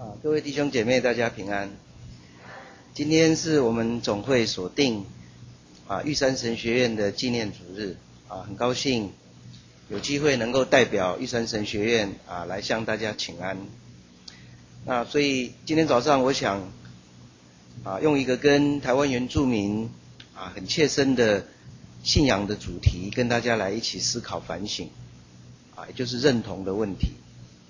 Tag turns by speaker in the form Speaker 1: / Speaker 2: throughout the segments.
Speaker 1: 各位弟兄姐妹，大家平安。今天是我们总会所定玉山神学院的纪念主日很高兴有机会能够代表玉山神学院来向大家请安。那所以今天早上我想用一个跟台湾原住民很切身的信仰的主题，跟大家来一起思考反省也就是认同的问题。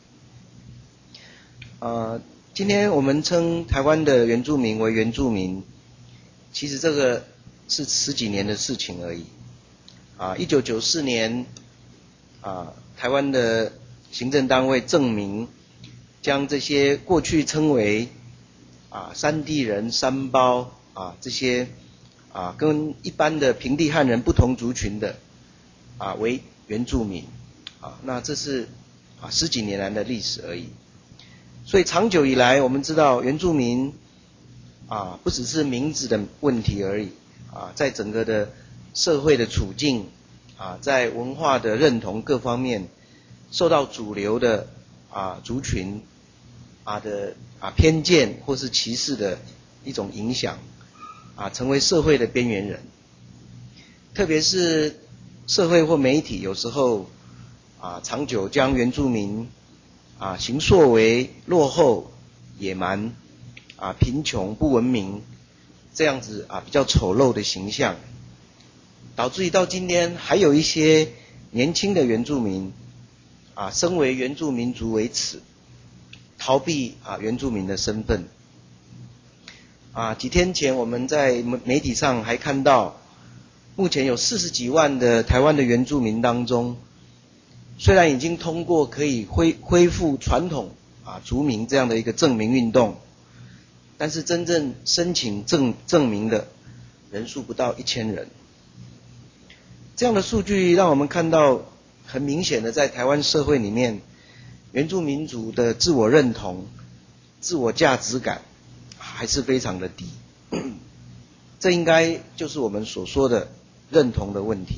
Speaker 1: 今天我们称台湾的原住民为原住民，其实这个是十几年的事情而已。1994年台湾的行政单位正名将这些过去称为山地人、山胞这些跟一般的平地汉人不同族群的为原住民那这是十几年来的历史而已。所以长久以来我们知道原住民不只是名字的问题而已在整个的社会的处境在文化的认同各方面受到主流的族群的偏见或是歧视的一种影响成为社会的边缘人。特别是社会或媒体有时候长久将原住民形塑为落后、野蛮贫穷、不文明这样子比较丑陋的形象，导致于到今天还有一些年轻的原住民身为原住民族为耻，逃避原住民的身份。几天前我们在媒体上还看到，目前有40几万的台湾的原住民当中，虽然已经通过可以恢复传统族名这样的一个证明运动，但是真正申请证明的人数不到1000人。这样的数据让我们看到很明显的在台湾社会里面，原住民族的自我认同、自我价值感还是非常的低。这应该就是我们所说的认同的问题。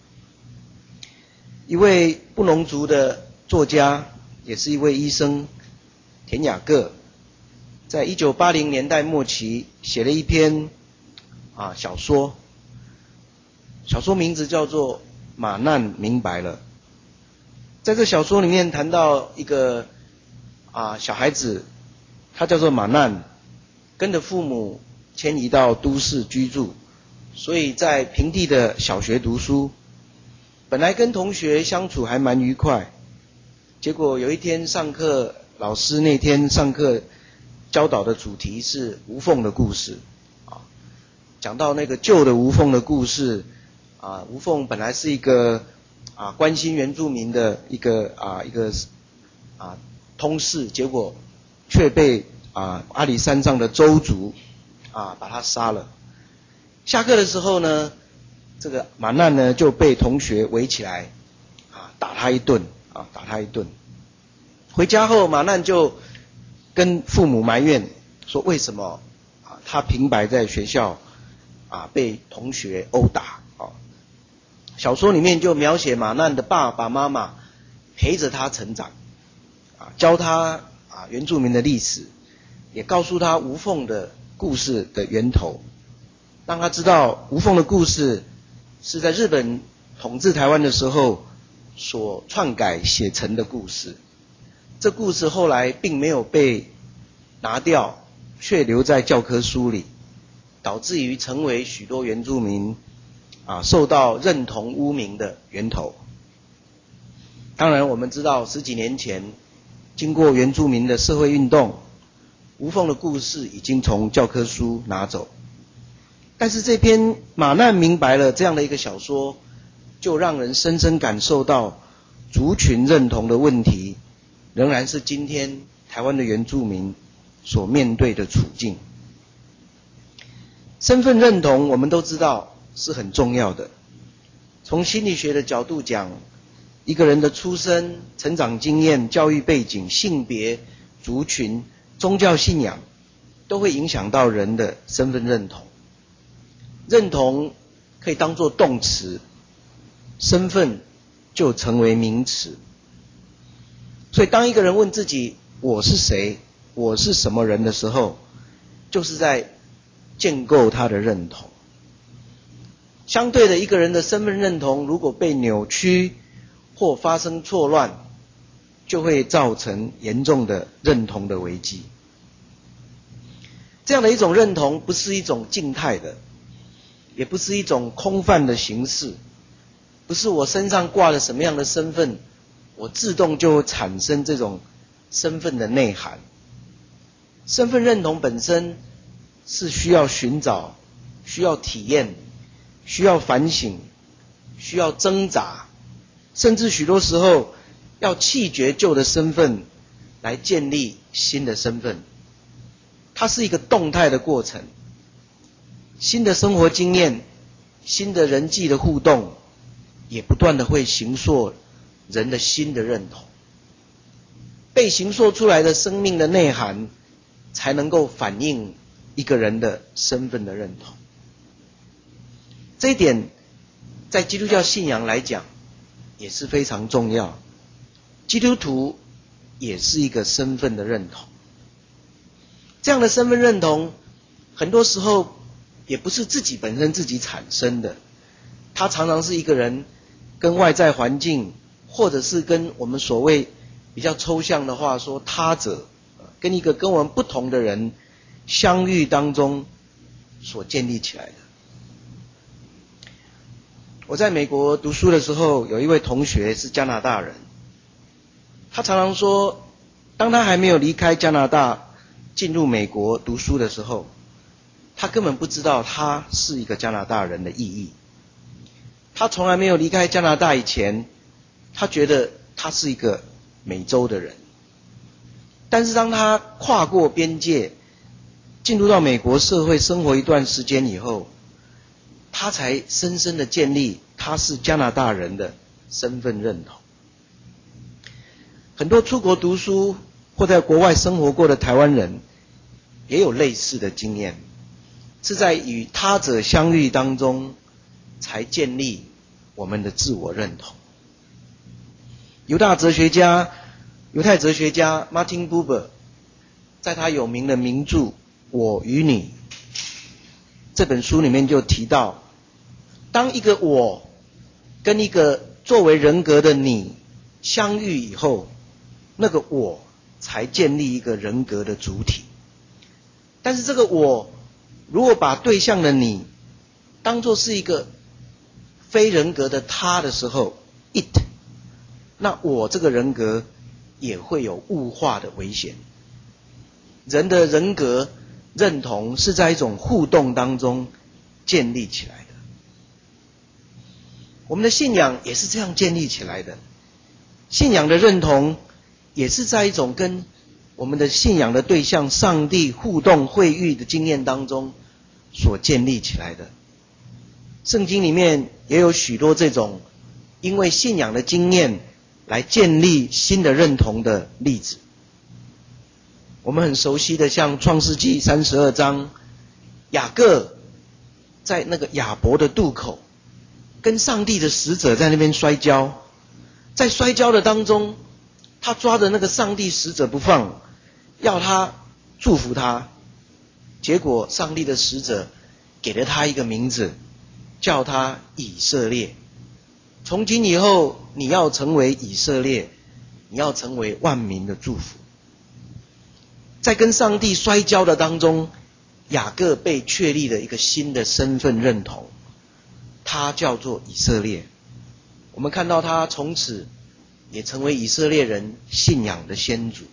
Speaker 1: 一位布农族的作家，也是一位医生田雅各，在1980年代末期写了一篇小说，小说名字叫做《马难明白了》。在这小说里面谈到一个小孩子，他叫做马难，跟着父母迁移到都市居住，所以在平地的小学读书，本来跟同学相处还蛮愉快，结果有一天上课，老师那天上课教导的主题是吴凤的故事讲到那个旧的吴凤的故事吴凤本来是一个关心原住民的一个通事，结果却被阿里山上的邹族把他杀了。下课的时候呢，这个马难呢就被同学围起来打他一顿。回家后马难就跟父母埋怨说，为什么他平白在学校被同学殴打小说里面就描写马难的爸爸妈妈陪着他成长教他原住民的历史，也告诉他吴凤的故事的源头，让他知道吴凤的故事是在日本统治台湾的时候所篡改写成的故事。这故事后来并没有被拿掉，却留在教科书里，导致于成为许多原住民受到认同污名的源头。当然我们知道十几年前经过原住民的社会运动，吴凤的故事已经从教科书拿走，但是这篇马难明白了这样的一个小说，就让人深深感受到族群认同的问题仍然是今天台湾的原住民所面对的处境。身份认同我们都知道是很重要的，从心理学的角度讲，一个人的出身、成长经验、教育背景、性别、族群、宗教信仰都会影响到人的身份认同。认同可以当作动词，身份就成为名词。所以当一个人问自己我是谁， 我是什么人的时候，就是在建构他的认同。相对的，一个人的身份认同如果被扭曲或发生错乱，就会造成严重的认同的危机。这样的一种认同不是一种静态的，也不是一种空泛的形式，不是我身上挂了什么样的身份，我自动就产生这种身份的内涵。身份认同本身是需要寻找、需要体验、需要反省、需要挣扎，甚至许多时候要弃绝旧的身份来建立新的身份。它是一个动态的过程，新的生活经验、新的人际的互动，也不断的会形塑人的新的认同。被形塑出来的生命的内涵，才能够反映一个人的身份的认同。这一点在基督教信仰来讲也是非常重要。基督徒也是一个身份的认同。这样的身份认同很多时候也不是自己本身自己产生的，它常常是一个人跟外在环境，或者是跟我们所谓比较抽象的话说他者，跟一个跟我们不同的人相遇当中所建立起来的。我在美国读书的时候，有一位同学是加拿大人，他常常说，当他还没有离开加拿大进入美国读书的时候，他根本不知道他是一个加拿大人的意义。他从来没有离开加拿大以前，他觉得他是一个美洲的人。但是当他跨过边界，进入到美国社会生活一段时间以后，他才深深的建立他是加拿大人的身份认同。很多出国读书或在国外生活过的台湾人也有类似的经验，是在与他者相遇当中才建立我们的自我认同。犹太哲学家 Martin Buber 在他有名的名著《我与你》这本书里面就提到，当一个我跟一个作为人格的你相遇以后，那个我才建立一个人格的主体。但是这个我如果把对象的你当作是一个非人格的他的时候 it， 那我这个人格也会有物化的危险。人的人格认同是在一种互动当中建立起来的。我们的信仰也是这样建立起来的。信仰的认同也是在一种跟我们的信仰的对象上帝互动会遇的经验当中所建立起来的。圣经里面也有许多这种因为信仰的经验来建立新的认同的例子。我们很熟悉的像创世纪32章，雅各在那个雅博的渡口跟上帝的使者在那边摔跤，在摔跤的当中，他抓着那个上帝使者不放，要他祝福他，结果上帝的使者给了他一个名字，叫他以色列。从今以后你要成为以色列，你要成为万民的祝福。在跟上帝摔跤的当中，雅各被确立了一个新的身份认同，他叫做以色列。我们看到他从此也成为以色列人信仰的先祖。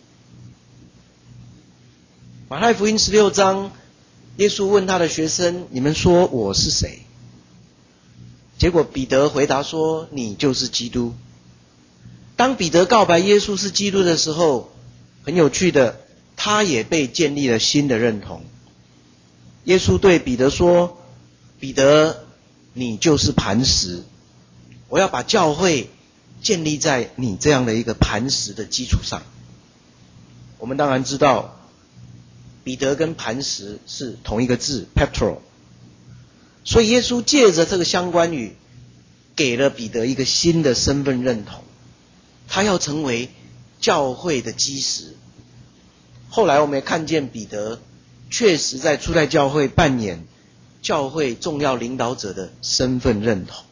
Speaker 1: 马太福音16章，耶稣问他的学生，你们说我是谁？结果彼得回答说，你就是基督。当彼得告白耶稣是基督的时候，很有趣的，他也被建立了新的认同。耶稣对彼得说，彼得，你就是磐石，我要把教会建立在你这样的一个磐石的基础上。我们当然知道彼得跟磐石是同一个字 Petro， 所以耶稣借着这个相关语给了彼得一个新的身份认同，他要成为教会的基石。 后来我们也看见彼得确实在初代教会扮演教会重要领导者的身份认同。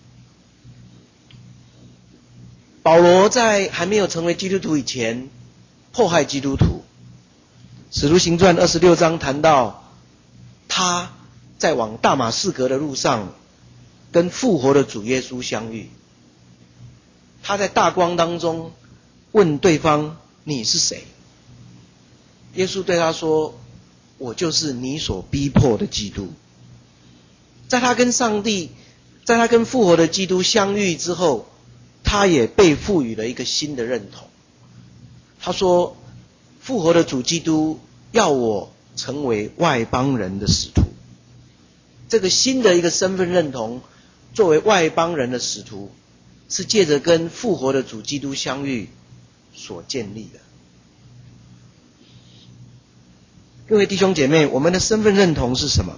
Speaker 1: 保罗在还没有成为基督徒以前迫害基督徒，使徒行传26章谈到他在往大马士革的路上跟复活的主耶稣相遇，他在大光当中问对方你是谁？耶稣对他说，我就是你所逼迫的基督。在他跟复活的基督相遇之后，他也被赋予了一个新的认同。他说，复活的主基督要我成为外邦人的使徒。这个新的一个身份认同，作为外邦人的使徒，是借着跟复活的主基督相遇所建立的。各位弟兄姐妹，我们的身份认同是什么？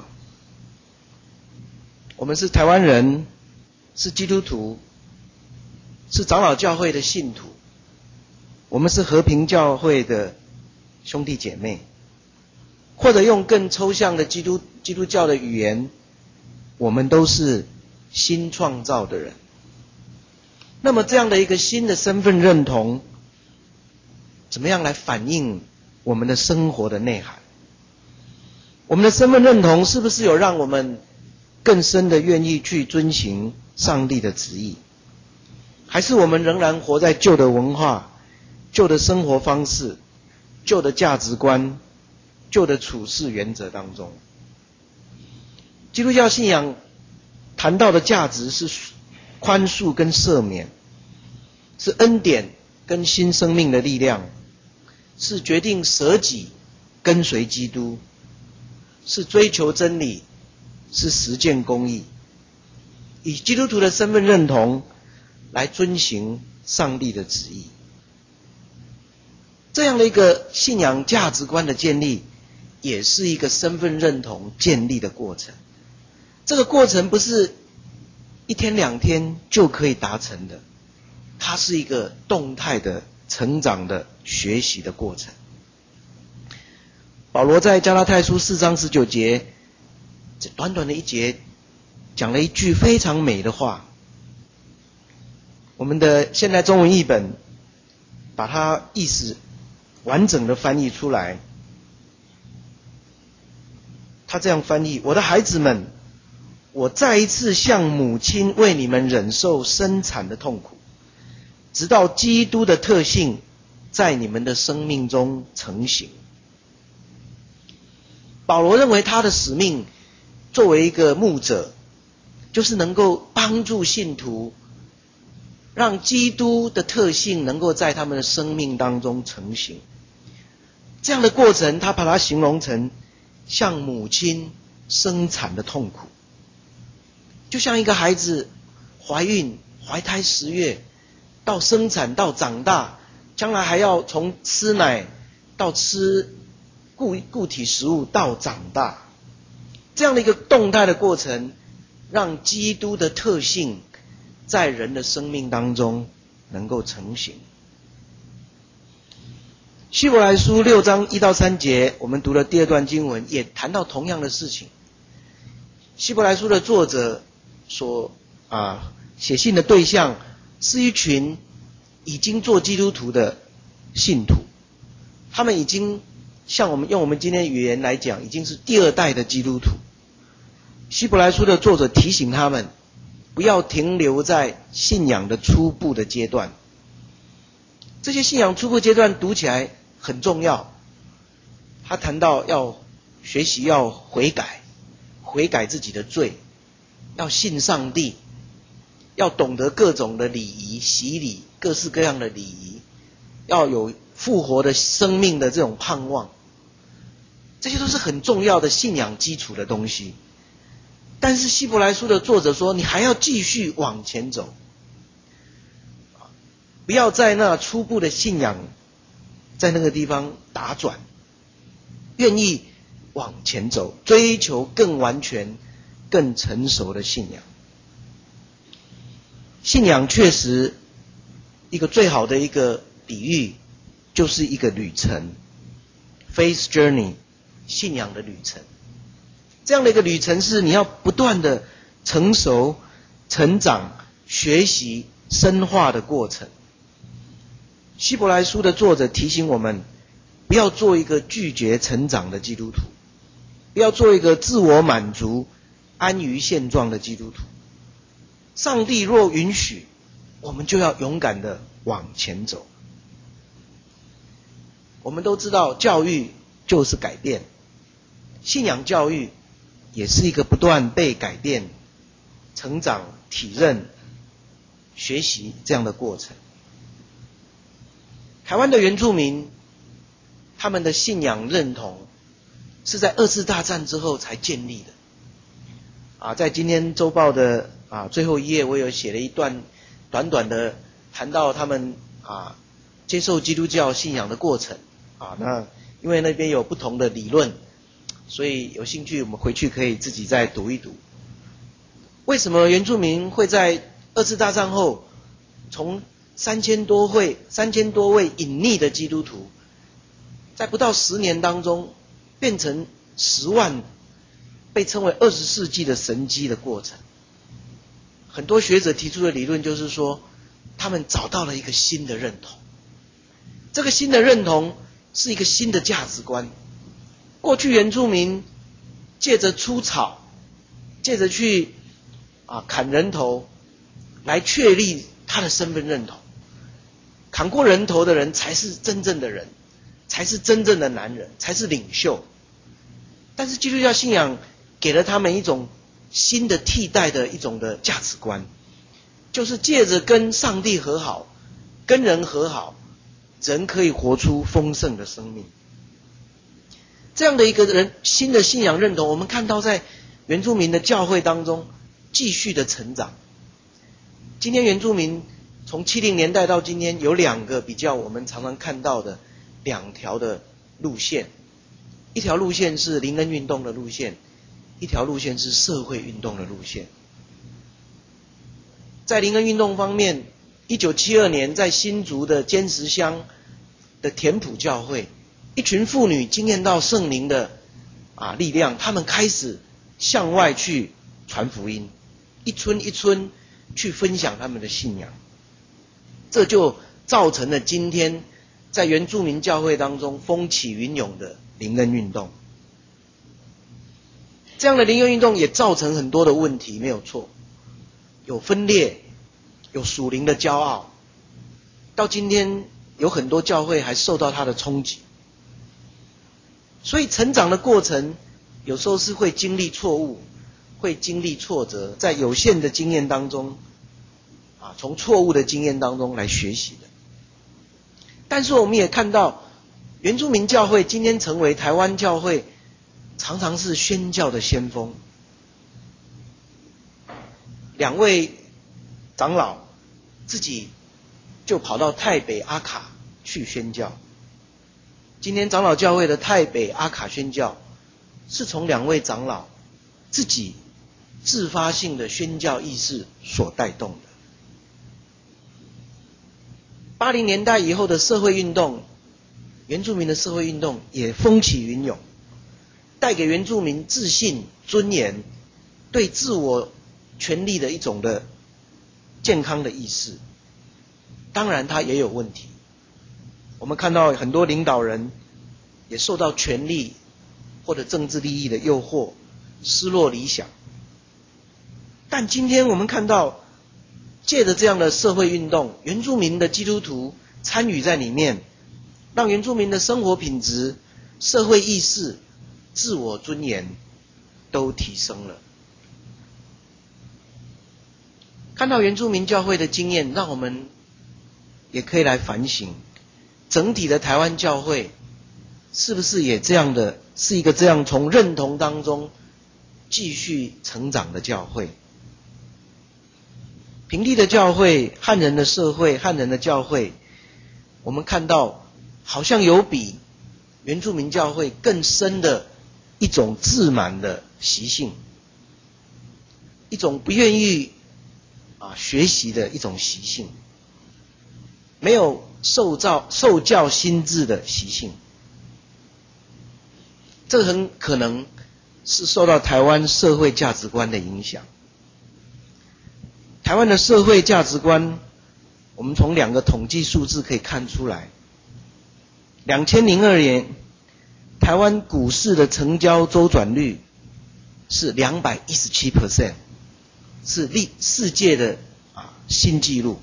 Speaker 1: 我们是台湾人，是基督徒，是长老教会的信徒，我们是和平教会的兄弟姐妹，或者用更抽象的基督教的语言，我们都是新创造的人。那么这样的一个新的身份认同，怎么样来反映我们的生活的内涵？我们的身份认同是不是有让我们更深的愿意去遵行上帝的旨意？还是我们仍然活在旧的文化、旧的生活方式、旧的价值观、旧的处事原则当中？基督教信仰谈到的价值是宽恕跟赦免，是恩典跟新生命的力量，是决定舍己跟随基督，是追求真理，是实践公义，以基督徒的身份认同来遵行上帝的旨意。这样的一个信仰价值观的建立，也是一个身份认同建立的过程。这个过程不是一天两天就可以达成的，它是一个动态的成长的学习的过程。保罗在加拉太书4章19节，这短短的一节讲了一句非常美的话。我们的现代中文译本把它意思完整的翻译出来。他这样翻译：我的孩子们，我再一次像母亲为你们忍受生产的痛苦，直到基督的特性在你们的生命中成型。保罗认为他的使命作为一个牧者，就是能够帮助信徒，让基督的特性能够在他们的生命当中成型。这样的过程，他把它形容成像母亲生产的痛苦，就像一个孩子怀孕、怀胎10月，到生产到长大，将来还要从吃奶到吃固体食物到长大，这样的一个动态的过程，让基督的特性在人的生命当中能够成型。希伯来书6章1到3节，我们读了第二段经文，也谈到同样的事情。希伯来书的作者所写信的对象是一群已经做基督徒的信徒，他们已经像用我们今天语言来讲，已经是第2代的基督徒。希伯来书的作者提醒他们，不要停留在信仰的初步的阶段。这些信仰初步阶段读起来很重要。他谈到要学习，要悔改自己的罪，要信上帝，要懂得各种的礼仪、洗礼，各式各样的礼仪，要有复活的生命的这种盼望。这些都是很重要的信仰基础的东西。但是希伯来书的作者说，你还要继续往前走，不要在那初步的信仰在那个地方打转，愿意往前走，追求更完全、更成熟的信仰。信仰确实一个最好的一个比喻，就是一个旅程。 faith journey， 信仰的旅程。这样的一个旅程是你要不断的成熟、成长、学习、深化的过程。希伯来书的作者提醒我们，不要做一个拒绝成长的基督徒，不要做一个自我满足、安于现状的基督徒。上帝若允许，我们就要勇敢的往前走。我们都知道，教育就是改变，信仰教育也是一个不断被改变、成长、体认、学习这样的过程。台湾的原住民，他们的信仰认同是在二次大战之后才建立的。在今天周报的最后一页，我有写了一段短短的谈到他们接受基督教信仰的过程。那因为那边有不同的理论，所以有兴趣我们回去可以自己再读一读。为什么原住民会在二次大战后从3000多位隐匿的基督徒，在不到10年当中变成10万，被称为20世纪的神迹的过程？很多学者提出的理论就是说，他们找到了一个新的认同。这个新的认同是一个新的价值观。过去原住民借着出草，借着去砍人头来确立他的身份认同。砍过人头的人才是真正的人，才是真正的男人，才是领袖。但是基督教信仰给了他们一种新的替代的一种的价值观，就是借着跟上帝和好，跟人和好，人可以活出丰盛的生命。这样的一个新的信仰认同，我们看到在原住民的教会当中继续的成长。今天原住民从70年代到今天，有2个比较我们常常看到的2条的路线。一条路线是灵恩运动的路线，一条路线是社会运动的路线。在灵恩运动方面，1972年在新竹的尖石乡的田埔教会，一群妇女经验到圣灵的力量，他们开始向外去传福音，一村一村去分享他们的信仰。这就造成了今天在原住民教会当中风起云涌的灵恩运动。这样的灵恩运动也造成很多的问题，没有错，有分裂，有属灵的骄傲，到今天有很多教会还受到它的冲击。所以成长的过程有时候是会经历错误，会经历挫折，在有限的经验当中从错误的经验当中来学习的。但是我们也看到原住民教会今天成为台湾教会常常是宣教的先锋。2位长老自己就跑到泰北阿卡去宣教。今天长老教会的泰北阿卡宣教是从2位长老自己自发性的宣教意识所带动的。80年代以后的社会运动，原住民的社会运动也风起云涌，带给原住民自信、尊严，对自我权利的一种的健康的意识。当然它也有问题，我们看到很多领导人也受到权力或者政治利益的诱惑，失落理想。但今天我们看到借着这样的社会运动，原住民的基督徒参与在里面，让原住民的生活品质、社会意识、自我尊严都提升了。看到原住民教会的经验，让我们也可以来反省，整体的台湾教会是不是也这样的，是一个这样从认同当中继续成长的教会。平地的教会、汉人的社会、汉人的教会，我们看到好像有比原住民教会更深的一种自满的习性，一种不愿意学习的一种习性，没有受教心智的习性。 这很可能是受到台湾社会价值观的影响。台湾的社会价值观，我们从2个统计数字可以看出来。2002年，台湾股市的成交周转率是 217%， 是世界的新纪录。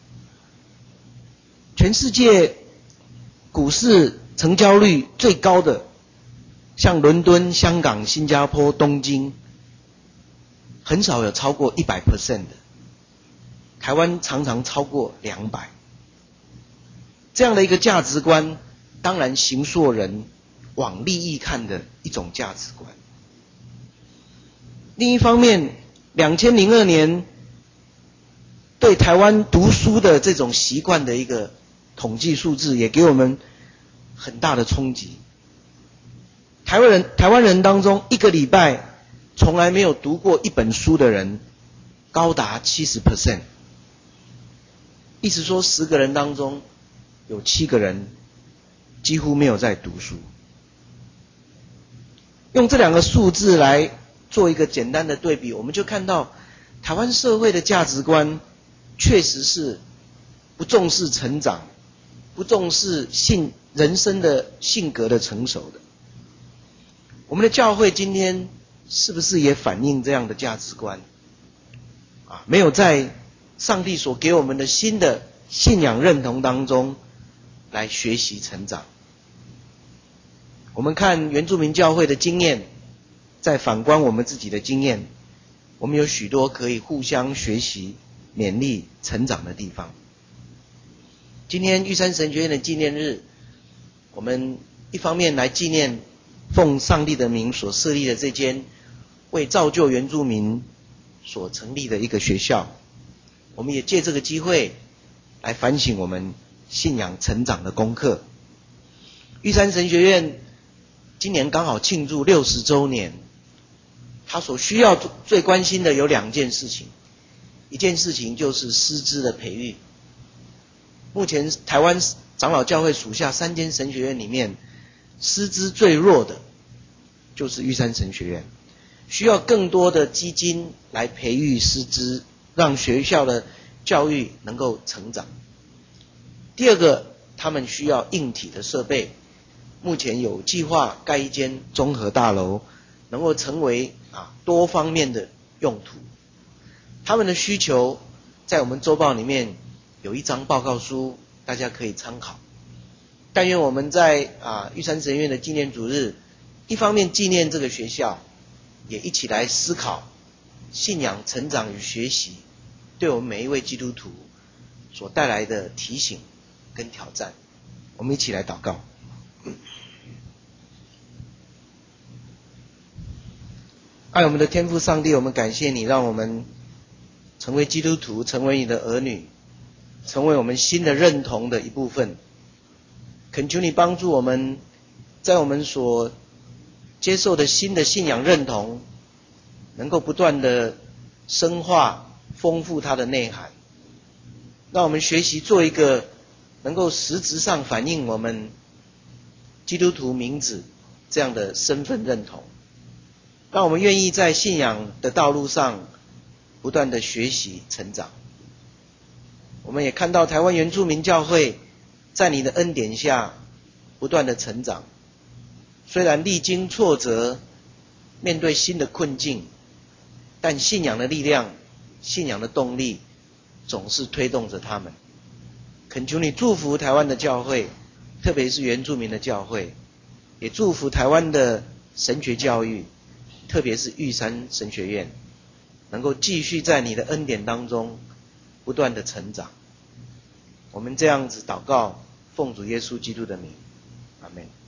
Speaker 1: 全世界股市成交率最高的，像伦敦、香港、新加坡、东京，很少有超过 100% 的。台湾常常超过200%。这样的一个价值观，当然形塑人往利益看的一种价值观。另一方面，2002年对台湾读书的这种习惯的一个统计数字，也给我们很大的冲击。台湾人当中，一个礼拜从来没有读过一本书的人高达 70%。意思说10个人当中有7个人几乎没有在读书。用这2个数字来做一个简单的对比，我们就看到台湾社会的价值观确实是不重视成长，不重视人生的性格的成熟的。我们的教会今天是不是也反映这样的价值观？没有在上帝所给我们的新的信仰认同当中来学习成长。我们看原住民教会的经验，再反观我们自己的经验，我们有许多可以互相学习、勉励、成长的地方。今天玉山神学院的纪念日，我们一方面来纪念奉上帝的名所设立的这间为造就原住民所成立的一个学校，我们也借这个机会来反省我们信仰成长的功课。玉山神学院今年刚好庆祝60周年，他所需要最关心的有2件事情。一件事情就是师资的培育。目前台湾长老教会属下3间神学院里面，师资最弱的就是玉山神学院，需要更多的基金来培育师资，让学校的教育能够成长。第2个，他们需要硬体的设备，目前有计划盖一间综合大楼，能够成为多方面的用途。他们的需求在我们周报里面有一张报告书，大家可以参考。但愿我们在玉山神学院的纪念主日，一方面纪念这个学校，也一起来思考信仰成长与学习对我们每一位基督徒所带来的提醒跟挑战。我们一起来祷告。爱我们的天父上帝，我们感谢你，让我们成为基督徒，成为你的儿女，成为我们新的认同的一部分。恳求你帮助我们，在我们所接受的新的信仰认同，能够不断的深化、丰富它的内涵，让我们学习做一个能够实质上反映我们基督徒名字这样的身份认同，让我们愿意在信仰的道路上不断的学习成长。我们也看到台湾原住民教会在你的恩典下不断的成长，虽然历经挫折，面对新的困境，但信仰的力量、信仰的动力总是推动着他们。恳求你祝福台湾的教会，特别是原住民的教会，也祝福台湾的神学教育，特别是玉山神学院，能够继续在你的恩典当中不断的成长。我们这样子祷告，奉主耶稣基督的名，阿们。